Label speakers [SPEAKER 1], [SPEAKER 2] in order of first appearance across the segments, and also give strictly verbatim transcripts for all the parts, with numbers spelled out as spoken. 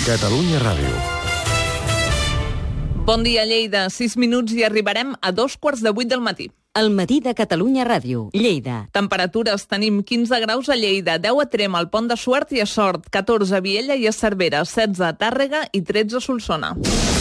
[SPEAKER 1] Catalunya Ràdio.
[SPEAKER 2] Bon dia, Lleida. Sis minuts i arribarem a dos quarts de vuit del matí.
[SPEAKER 3] El matí de Catalunya Ràdio, Lleida.
[SPEAKER 2] Temperatures: tenim quinze graus a Lleida, deu a Tremp, al Pont de Suert i a Sort, catorze a Viella i a Cervera, setze a Tàrrega i tretze a Solsona.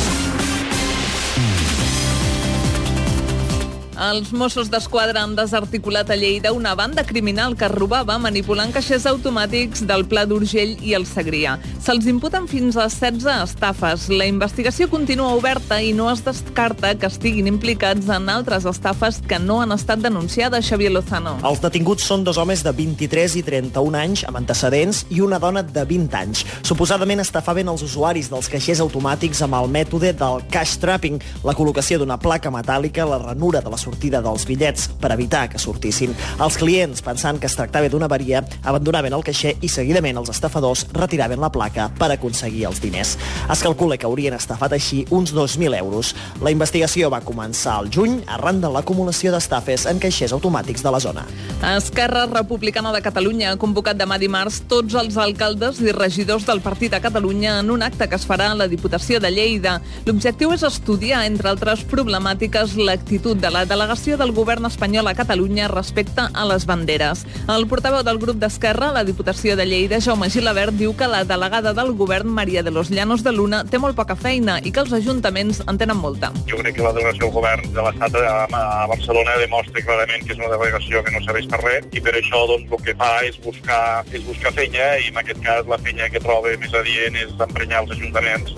[SPEAKER 2] Els Mossos d'Esquadra han desarticulat a Lleida una banda criminal que robava manipulant caixers automàtics del Pla d'Urgell i el Segrià. Se'ls imputen fins a setze estafes. La investigació continua oberta i no es descarta que estiguin implicats en altres estafes que no han estat denunciades, Xavier Lozano.
[SPEAKER 4] Els detinguts són dos homes de vint-i-tres i trenta-un anys amb antecedents i una dona de vint anys. Suposadament estafaven els usuaris dels caixers automàtics amb el mètode del cash trapping, la col·locació d'una placa metàl·lica a la ranura de la sortida dels bitllets per evitar que sortissin. Els clients, pensant que es tractava d'una avaria, abandonaven el caixer i seguidament els estafadors retiraven la placa per aconseguir els diners. Es calcula que haurien estafat així uns dos mil euros. La investigació va començar al juny arran de l'acumulació d'estafes en caixers automàtics de la zona.
[SPEAKER 2] Esquerra Republicana de Catalunya ha convocat demà dimarts tots els alcaldes i regidors del Partit a Catalunya en un acte que es farà a la Diputació de Lleida. L'objectiu és estudiar, entre altres problemàtiques, l'actitud de la delegació del govern espanyol a Catalunya respecte a les banderes. El portaveu del grup d'Esquerra a la Diputació de Lleida, Jaume Gilabert, diu que la delegada del govern, Maria de los Llanos de Luna, té molt poca feina i que els ajuntaments en tenen molta.
[SPEAKER 5] Jo crec que la delegació del govern de l'Estat a Barcelona demostra clarament que és una delegació que no serveix per res i per això doncs, el que fa és buscar, és buscar feina i en aquest cas la feina que troba més adient és emprenyar els ajuntaments.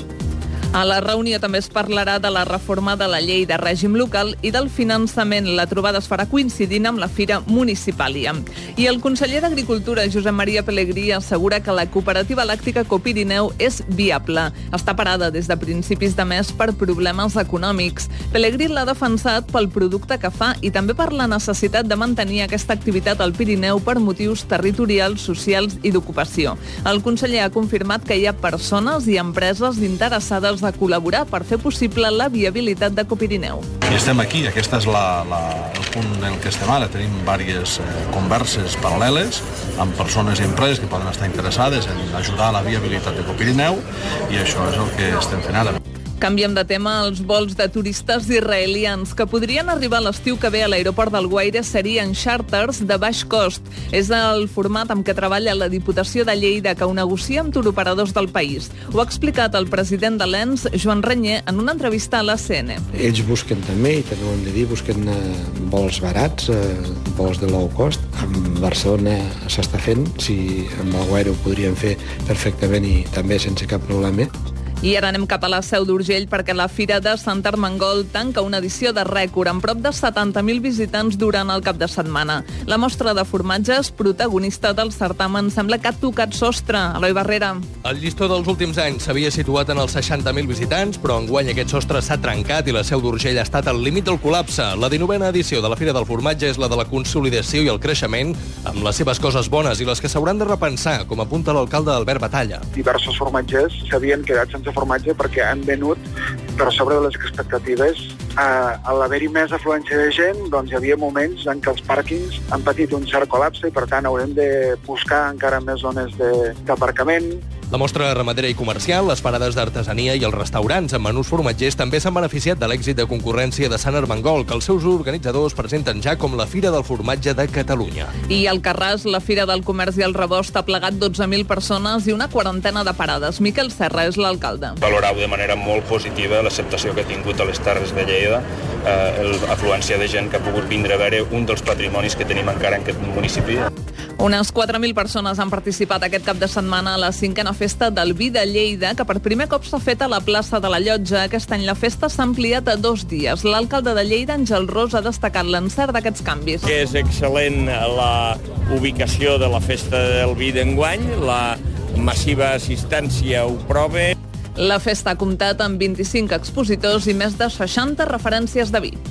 [SPEAKER 2] A la reunió també es parlarà de la reforma de la llei de règim local i del finançament. La trobada es farà coincidint amb la Fira Municipàlia. I el conseller d'Agricultura, Josep Maria Pelegrí, assegura que la cooperativa làctica Copirineu és viable. Està parada des de principis de mes per problemes econòmics. Pelegrí l'ha defensat pel producte que fa i també per la necessitat de mantenir aquesta activitat al Pirineu per motius territorials, socials i d'ocupació. El conseller ha confirmat que hi ha persones i empreses interessades de col·laborar per fer possible la viabilitat de Copirineu.
[SPEAKER 6] I estem aquí, aquest és la, la, el punt en què estem ara. Tenim diverses eh, converses paral·leles amb persones i empreses que poden estar interessades en ajudar a la viabilitat de Copirineu i això és el que estem fent ara.
[SPEAKER 2] Canviem de tema. Els vols de turistes israelians que podrien arribar l'estiu que ve a l'aeroport d'Alguaire serien xàrters de baix cost. És el format amb què treballa la Diputació de Lleida, que ho negocia amb turoperadors del país. Ho ha explicat el president de l'E N S, Joan Renyer, en una entrevista a la C N.
[SPEAKER 7] Ells busquen també, i també ho hem de dir, busquen eh, vols barats, eh, vols de low cost. En Barcelona s'està fent, si amb Alguaire ho podríem fer perfectament i també sense cap problema.
[SPEAKER 2] I ara anem cap a la Seu d'Urgell perquè la Fira de Sant Armengol tanca una edició de rècord amb prop de setanta mil visitants durant el cap de setmana. La mostra de formatges, protagonista del certamen, sembla que ha tocat sostre. Eloi Barrera.
[SPEAKER 8] El llistó dels últims anys s'havia situat en els seixanta mil visitants, però enguany aquest sostre s'ha trencat i la Seu d'Urgell ha estat al límit del col·lapse. La dinovena edició de la Fira del Formatge és la de la consolidació i el creixement, amb les seves coses bones i les que s'hauran de repensar, com apunta l'alcalde Albert Batalla.
[SPEAKER 9] Diversos formatgers s'havien quedat sense formatge perquè han venut per sobre de les expectatives. A, a l'haver-hi més afluència de gent, doncs hi havia moments en què els pàrquings han patit un cert col·lapse i per tant haurem de buscar encara més zones d'aparcament.
[SPEAKER 8] La mostra ramadera i comercial, les parades d'artesania i els restaurants amb menús formatgers també s'han beneficiat de l'èxit de concurrència de Sant Armengol, que els seus organitzadors presenten ja com la Fira del Formatge de Catalunya.
[SPEAKER 2] I al Carràs, la Fira del Comerç i el Rebost ha plegat dotze mil persones i una quarantena de parades. Miquel Serra és l'alcalde.
[SPEAKER 10] Valorau de manera molt positiva l'acceptació que ha tingut a les Terres de Lleida, eh, l'afluència de gent que ha pogut vindre a veure un dels patrimonis que tenim encara en aquest municipi.
[SPEAKER 2] Unes quatre mil persones han participat aquest cap de setmana a la cinquena festa del Vi de Lleida, que per primer cop s'ha fet a la plaça de la Llotja. Aquest any la festa s'ha ampliat a dos dies. L'alcalde de Lleida, Àngel Ros, ha destacat l'encert d'aquests canvis.
[SPEAKER 11] Que és excel·lent la ubicació de la festa del vi d'enguany, la massiva assistència ho prova.
[SPEAKER 2] La festa ha comptat amb vint-i-cinc expositors i més de seixanta referències de vi.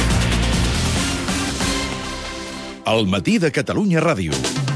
[SPEAKER 1] El matí de Catalunya Ràdio.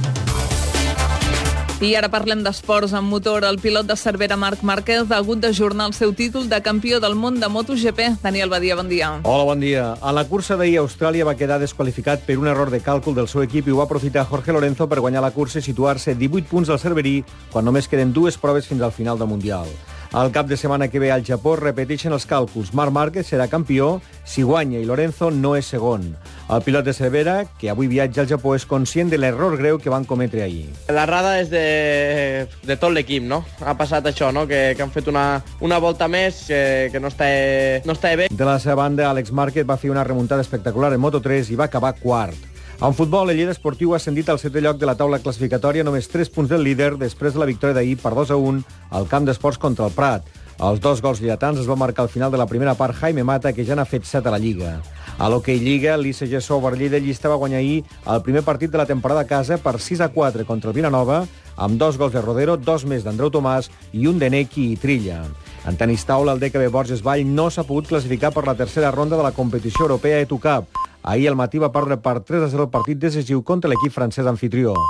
[SPEAKER 2] I ara parlem d'esports amb motor. El pilot de Cervera, Marc Márquez, ha hagut d'ajornar el seu títol de campió del món de MotoGP. Daniel Badia, bon dia.
[SPEAKER 12] Hola, bon dia. A la cursa d'ahir, Austràlia va quedar desqualificat per un error de càlcul del seu equip i ho va aprofitar Jorge Lorenzo per guanyar la cursa i situar-se divuit punts al cerverí quan només queden dues proves fins al final del Mundial. El cap de setmana que ve al Japó repeteixen els càlculs. Marc Márquez serà campió si guanya i Lorenzo no és segon. El pilot de Cervera, que avui viatja al Japó, és conscient de l'error greu que van cometre ahir.
[SPEAKER 13] L'errada és de, de tot l'equip, no? Ha passat això, no? Que, que han fet una, una volta més que, que no, està, no està bé.
[SPEAKER 12] De la seva banda, Àlex Márquez va fer una remuntada espectacular en Moto tres i va acabar quart. En futbol, el Lleida Esportiu ha ascendit al setè lloc de la taula classificatòria, només tres punts del líder després de la victòria d'ahir per dos a un al camp d'esports contra el Prat. Els dos gols lleidatans es van marcar al final de la primera part Jaime Mata, que ja n'ha fet set a la Lliga. A l'Hockey Lliga, l'I C G Sober Lleida Llista va guanyar ahir el primer partit de la temporada a casa per sis a quatre contra el Vilanova, amb dos gols de Rodero, dos més d'Andreu Tomàs i un de Neki i Trilla. En tenis taula, el D K B Borges Vall no s'ha pogut classificar per la tercera ronda de la competició europea E T U Cup. Ahir al matí va perdre per tres a zero el partit decisiu contra l'equip francès anfitrió.